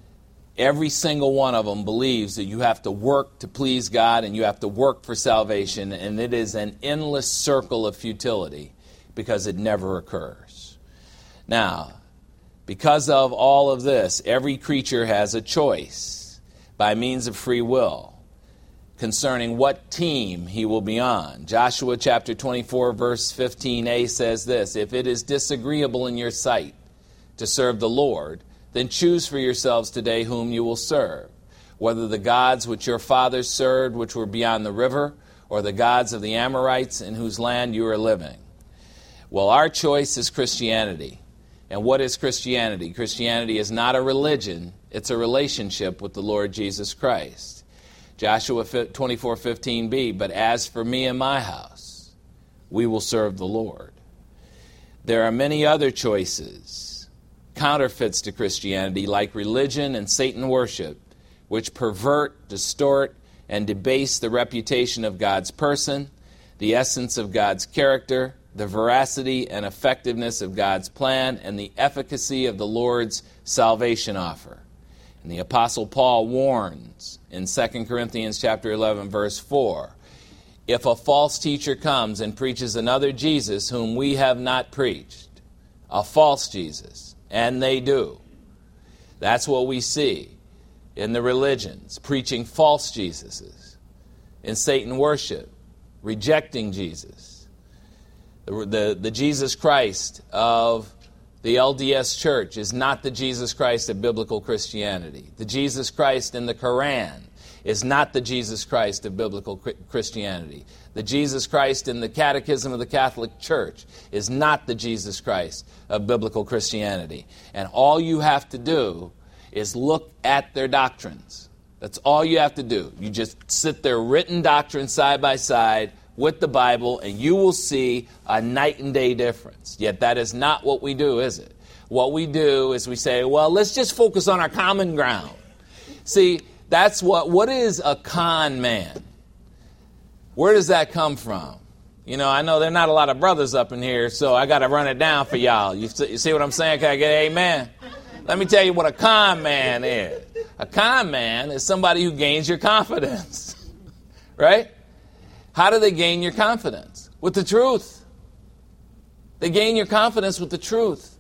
every single one of them believes that you have to work to please God and you have to work for salvation, and it is an endless circle of futility because it never occurs. Now, because of all of this, every creature has a choice by means of free will concerning what team he will be on. Joshua chapter twenty-four, verse fifteen a says this, "If it is disagreeable in your sight to serve the Lord, then choose for yourselves today whom you will serve, whether the gods which your fathers served, which were beyond the river, or the gods of the Amorites in whose land you are living." Well, our choice is Christianity. And what is Christianity? Christianity is not a religion, it's a relationship with the Lord Jesus Christ. Joshua twenty-four fifteen b, "But as for me and my house, we will serve the Lord." There are many other choices, counterfeits to Christianity, like religion and Satan worship, which pervert, distort, and debase the reputation of God's person, the essence of God's character, the veracity and effectiveness of God's plan, and the efficacy of the Lord's salvation offer. And the Apostle Paul warns in Second Corinthians chapter eleven, verse four, "If a false teacher comes and preaches another Jesus whom we have not preached," a false Jesus, and they do. That's what we see in the religions, preaching false Jesuses, in Satan worship, rejecting Jesus. The, the, the Jesus Christ of the L D S Church is not the Jesus Christ of biblical Christianity. The Jesus Christ in the Quran is not the Jesus Christ of biblical Christianity. The Jesus Christ in the Catechism of the Catholic Church is not the Jesus Christ of biblical Christianity. And all you have to do is look at their doctrines. That's all you have to do. You just sit their written doctrine side by side with the Bible, and you will see a night and day difference. Yet that is not what we do, is it? What we do is we say, well, let's just focus on our common ground. See, that's what, what is a con man? Where does that come from? You know, I know there are not a lot of brothers up in here, so I got to run it down for y'all. You, you see what I'm saying? Can I get an amen? Let me tell you what a con man is. A con man is somebody who gains your confidence, right? How do they gain your confidence? With the truth. They gain your confidence with the truth.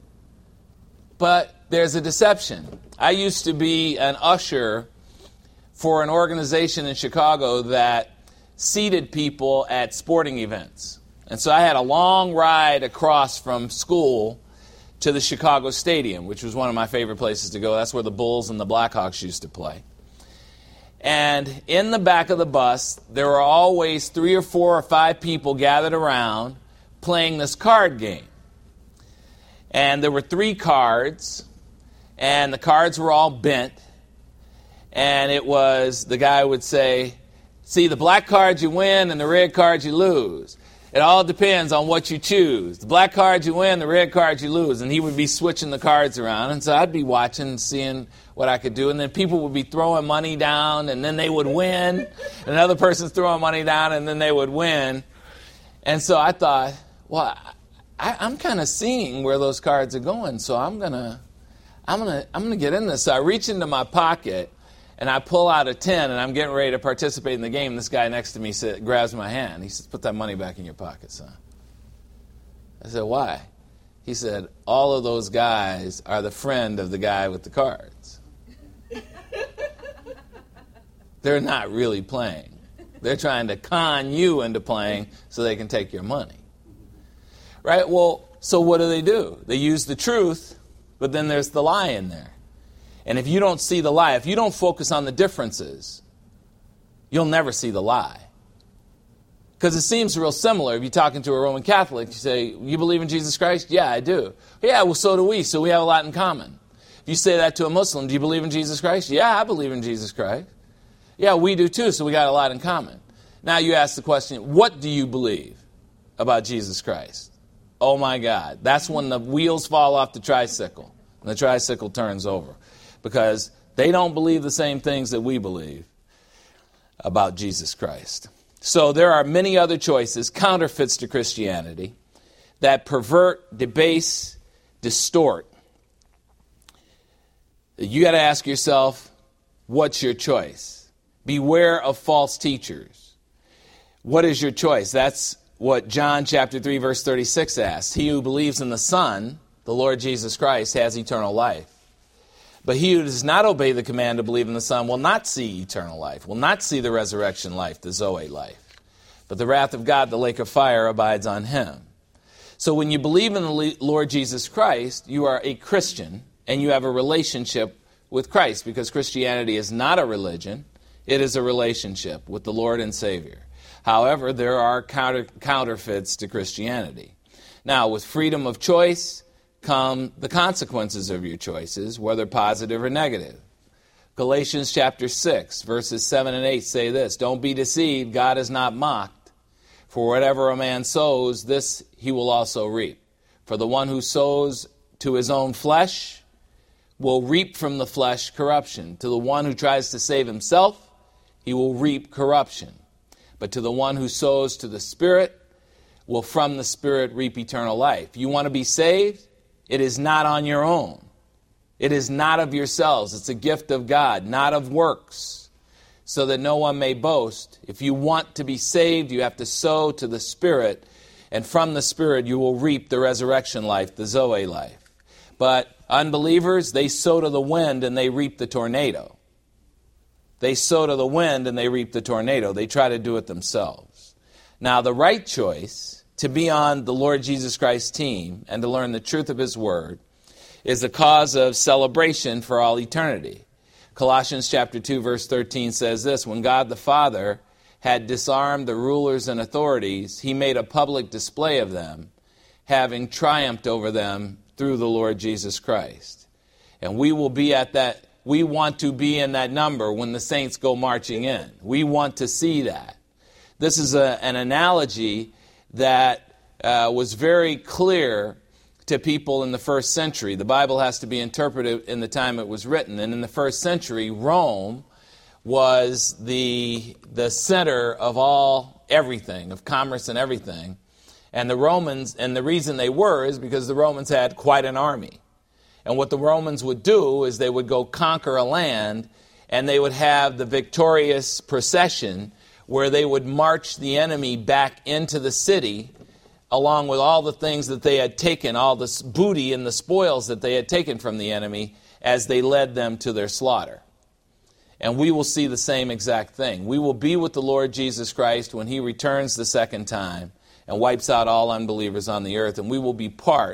But there's a deception. I used to be an usher for an organization in Chicago that seated people at sporting events. And so I had a long ride across from school to the Chicago Stadium, which was one of my favorite places to go. That's where the Bulls and the Blackhawks used to play. And in the back of the bus, there were always three or four or five people gathered around playing this card game. And there were three cards, and the cards were all bent. And it was, the guy would say, see, the black cards you win and the red cards you lose. It all depends on what you choose. The black cards you win, the red cards you lose. And he would be switching the cards around. And so I'd be watching and seeing what I could do. And then people would be throwing money down, and then they would win. And another person's throwing money down, and then they would win. And so I thought, well, I, I'm kind of seeing where those cards are going. So I'm gonna, I'm gonna, I'm gonna get in this. So I reach into my pocket, and I pull out a ten, and I'm getting ready to participate in the game. This guy next to me said, grabs my hand. He says, put that money back in your pocket, son. I said, why? He said, all of those guys are the friend of the guy with the cards. They're not really playing. They're trying to con you into playing so they can take your money. Right? Well, so what do they do? They use the truth, but then there's the lie in there. And if you don't see the lie, if you don't focus on the differences, you'll never see the lie. Because it seems real similar. If you're talking to a Roman Catholic, you say, you believe in Jesus Christ? Yeah, I do. Yeah, well, so do we, so we have a lot in common. If you say that to a Muslim, do you believe in Jesus Christ? Yeah, I believe in Jesus Christ. Yeah, we do too, so we got a lot in common. Now you ask the question, what do you believe about Jesus Christ? Oh my God, that's when the wheels fall off the tricycle and the tricycle turns over. Because they don't believe the same things that we believe about Jesus Christ. So there are many other choices, counterfeits to Christianity, that pervert, debase, distort. You got to ask yourself, what's your choice? Beware of false teachers. What is your choice? That's what John chapter three, verse thirty-six asks. He who believes in the Son, the Lord Jesus Christ, has eternal life. But he who does not obey the command to believe in the Son will not see eternal life, will not see the resurrection life, the Zoe life. But the wrath of God, the lake of fire, abides on him. So when you believe in the Lord Jesus Christ, you are a Christian, and you have a relationship with Christ, because Christianity is not a religion, it is a relationship with the Lord and Savior. However, there are counter, counterfeits to Christianity. Now, with freedom of choice come the consequences of your choices, whether positive or negative. Galatians chapter six, verses seven and eight say this, don't be deceived, God is not mocked. For whatever a man sows, this he will also reap. For the one who sows to his own flesh will reap from the flesh corruption. To the one who tries to save himself, he will reap corruption. But to the one who sows to the Spirit will from the Spirit reap eternal life. You want to be saved? It is not on your own. It is not of yourselves. It's a gift of God, not of works, so that no one may boast. If you want to be saved, you have to sow to the Spirit, and from the Spirit you will reap the resurrection life, the Zoe life. But unbelievers, they sow to the wind and they reap the tornado. They sow to the wind and they reap the tornado. They try to do it themselves. Now, the right choice to be on the Lord Jesus Christ team and to learn the truth of his word is a cause of celebration for all eternity. Colossians chapter two, verse thirteen says this, when God the Father had disarmed the rulers and authorities, he made a public display of them, having triumphed over them through the Lord Jesus Christ. And we will be at that, we want to be in that number when the saints go marching in. We want to see that. This is a, an analogy that uh, was very clear to people in the first century. The Bible has to be interpreted in the time it was written. And in the first century, Rome was the, the center of all everything, of commerce and everything. And the Romans, and the reason they were is because the Romans had quite an army. And what the Romans would do is they would go conquer a land, and they would have the victorious procession where they would march the enemy back into the city along with all the things that they had taken, all the booty and the spoils that they had taken from the enemy as they led them to their slaughter. And we will see the same exact thing. We will be with the Lord Jesus Christ when he returns the second time and wipes out all unbelievers on the earth, and we will be part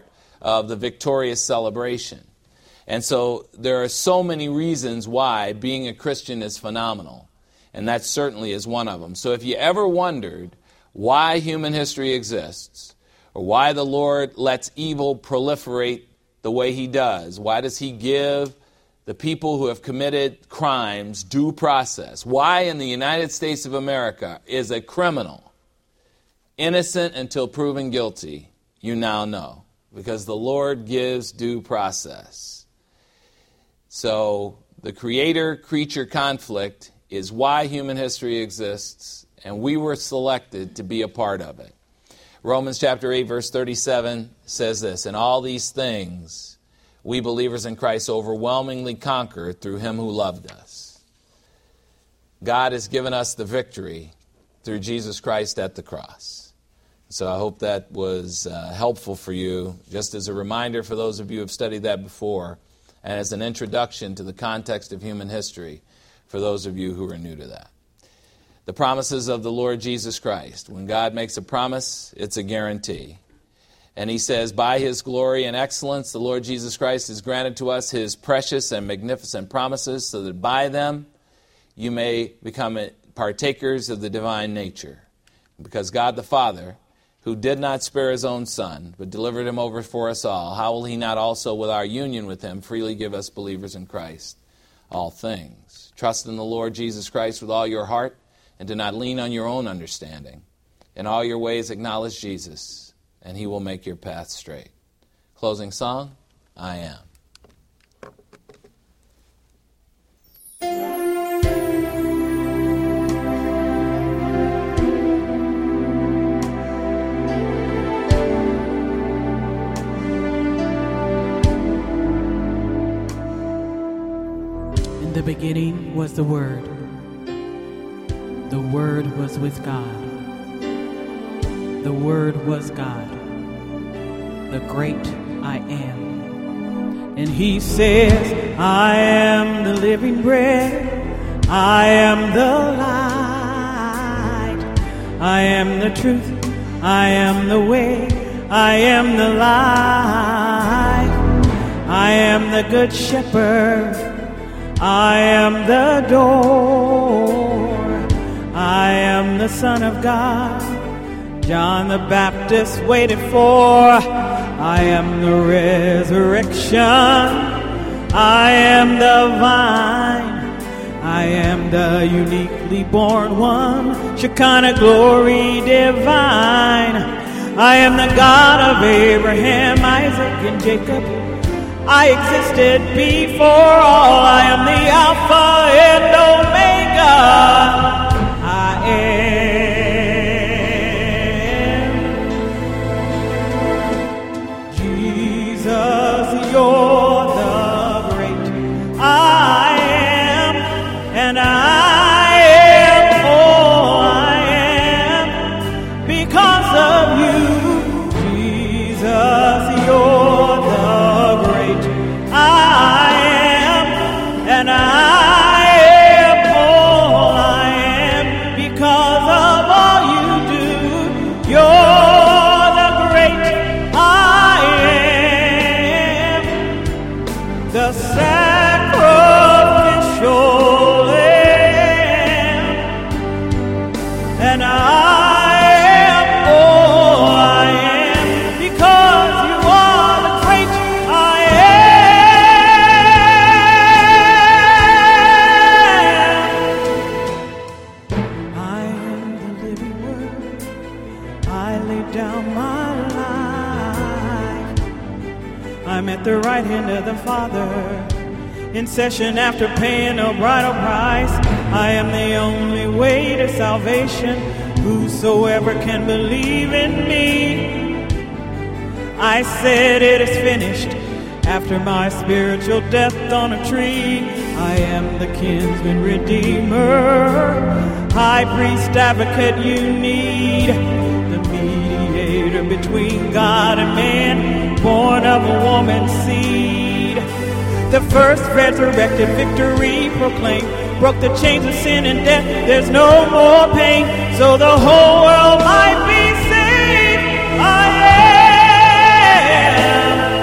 of the victorious celebration. And so there are so many reasons why being a Christian is phenomenal. And that certainly is one of them. So if you ever wondered why human history exists, or why the Lord lets evil proliferate the way he does, why does he give the people who have committed crimes due process? Why in the United States of America is a criminal innocent until proven guilty, you now know. Because the Lord gives due process. So the creator-creature conflict is why human history exists, and we were selected to be a part of it. Romans chapter eight, verse thirty-seven says this, "In all these things, we believers in Christ overwhelmingly conquer through him who loved us." God has given us the victory through Jesus Christ at the cross. So I hope that was uh, helpful for you, just as a reminder for those of you who have studied that before, and as an introduction to the context of human history for those of you who are new to that. The promises of the Lord Jesus Christ. When God makes a promise, it's a guarantee. And he says, by his glory and excellence, the Lord Jesus Christ has granted to us his precious and magnificent promises, so that by them you may become partakers of the divine nature. Because God the Father, who did not spare his own Son, but delivered him over for us all, how will he not also, with our union with him, freely give us believers in Christ all things? Trust in the Lord Jesus Christ with all your heart, and do not lean on your own understanding. In all your ways acknowledge Jesus, and he will make your path straight. Closing song, I Am. In the beginning was the Word. The Word was with God. The Word was God, the great I Am. And he says, I am the living bread. I am the light. I am the truth. I am the way. I am the life. I am the good shepherd. I am the door. I am the Son of God, John the Baptist waited for. I am the resurrection. I am the vine. I am the uniquely born one, Shekinah glory divine. I am the God of Abraham, Isaac, and Jacob. I existed before all. I am the Alpha and Omega. I am Jesus, you're the great I am, and I am all I am because of you. Jesus, you're the great I am, and I sacrificial Lamb, and I am all I am because you are the great I am. I am the living Word. I lay down my life. I'm at the right hand of the Father, in session after paying a bridal price. I am the only way to salvation. Whosoever can believe in me. I said it is finished after my spiritual death on a tree. I am the kinsman redeemer, high priest advocate you need, the mediator between God and man, born of a woman's seed. The first resurrected victory proclaimed, broke the chains of sin and death. There's no more pain, so the whole world might be saved. I am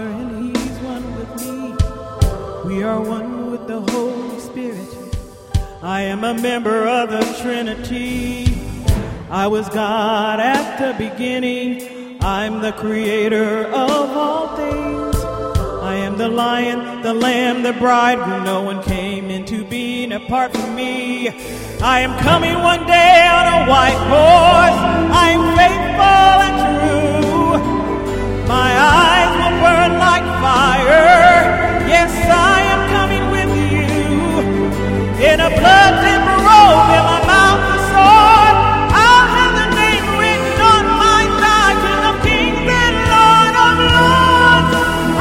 and he's one with me. We are one with the Holy Spirit. I am a member of the Trinity. I was God at the beginning. I'm the creator of all things. I am the lion, the lamb, the bridegroom. No one came into being apart from me. I am coming one day on a white horse. I am faithful and true. My eyes will burn like fire. Yes, I am coming with you. In a blood-tempered robe, in my mouth a sword. I'll have the name written on my thigh. King of kings and Lord of lords. I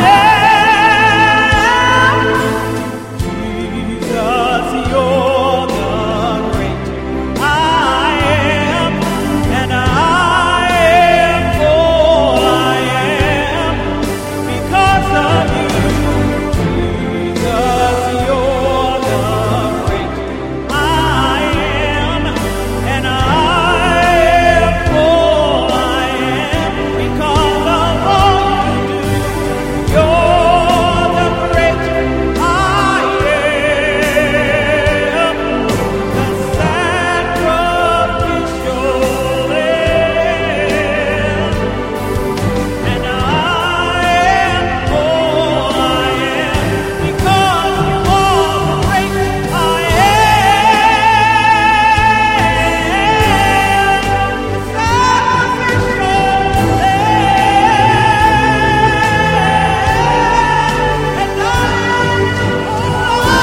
am Jesus, you're the great I am, and I am all I am because of you. Jesus, you're the great I am, and I am all I am because of all you do. You're the great I am, the sacrificial lamb, and I am all I am because you are the great I am, the sacrificial lamb, and I am all I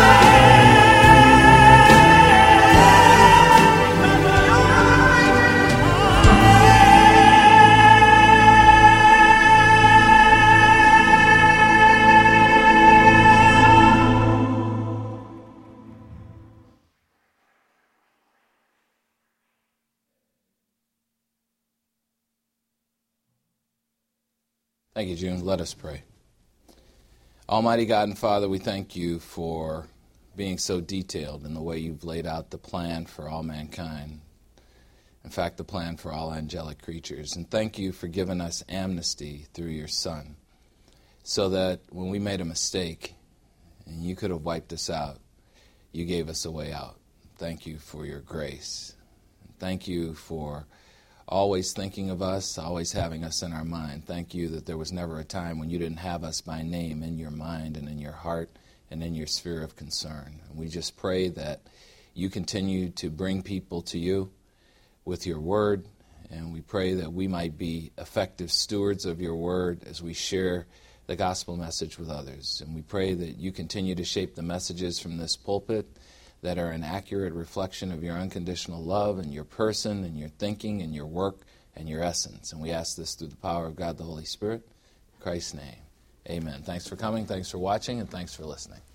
Thank you, June. Let us pray. Almighty God and Father, we thank you for being so detailed in the way you've laid out the plan for all mankind. In fact, the plan for all angelic creatures. And thank you for giving us amnesty through your Son, so that when we made a mistake and you could have wiped us out, you gave us a way out. Thank you for your grace. Thank you for always thinking of us, always having us in our mind. Thank you that there was never a time when you didn't have us by name in your mind and in your heart and in your sphere of concern. And we just pray that you continue to bring people to you with your word, and we pray that we might be effective stewards of your word as we share the gospel message with others. And we pray that you continue to shape the messages from this pulpit that are an accurate reflection of your unconditional love and your person and your thinking and your work and your essence. And we ask this through the power of God the Holy Spirit. In Christ's name, amen. Thanks for coming, thanks for watching, and thanks for listening.